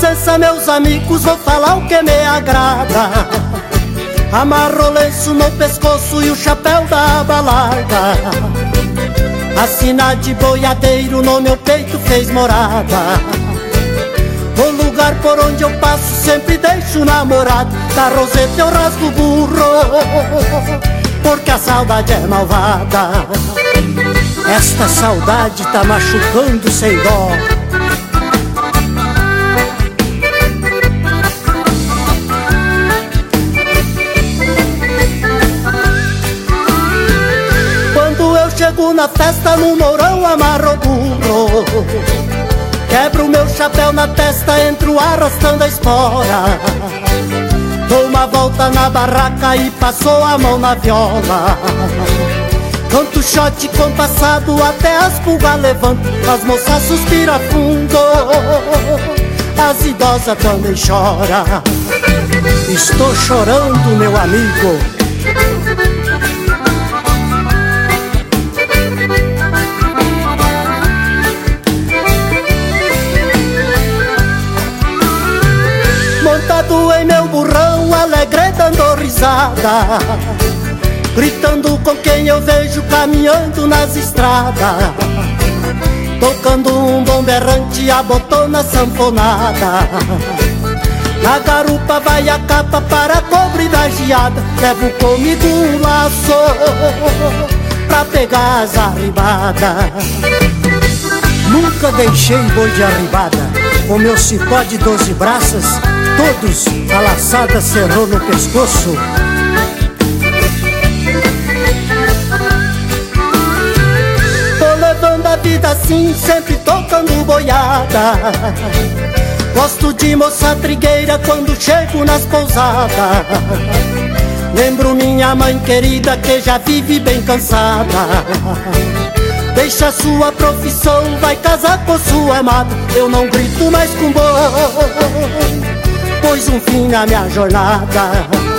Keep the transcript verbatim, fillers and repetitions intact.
licença, meus amigos, vou falar o que me agrada. Amarro o lenço no pescoço e o chapéu da balada. A sina de boiadeiro no meu peito fez morada. O lugar por onde eu passo sempre deixo namorado. Da roseta eu rasgo o burro, porque a saudade é malvada. Esta saudade tá machucando sem dó. Quando eu chego na festa no Mourão amarro o burro, quebro meu chapéu na testa, entro arrastando a espora. Dou uma volta na barraca e passou a mão na viola. Canto shot compassado até as pulgas levantam. As moças suspiram fundo, as idosas também choram. Estou chorando, meu amigo. Montado em meu burrão, alegre dando risada, gritando com quem eu vejo caminhando nas estradas, tocando um bom berrante, a botona sanfonada. Na garupa vai a capa para cobre da geada. Levo comigo um laço pra pegar as arribadas. Nunca deixei boi de arribada, com meu cipó de doze braças, todos a laçada cerrou no pescoço. Tô levando a vida assim, sempre tocando boiada. Gosto de moça trigueira quando chego nas pousadas. Lembro minha mãe querida que já vive bem cansada. Deixa sua profissão, vai casar com sua amada. Eu não grito mais com boi, pôs um fim na minha jornada.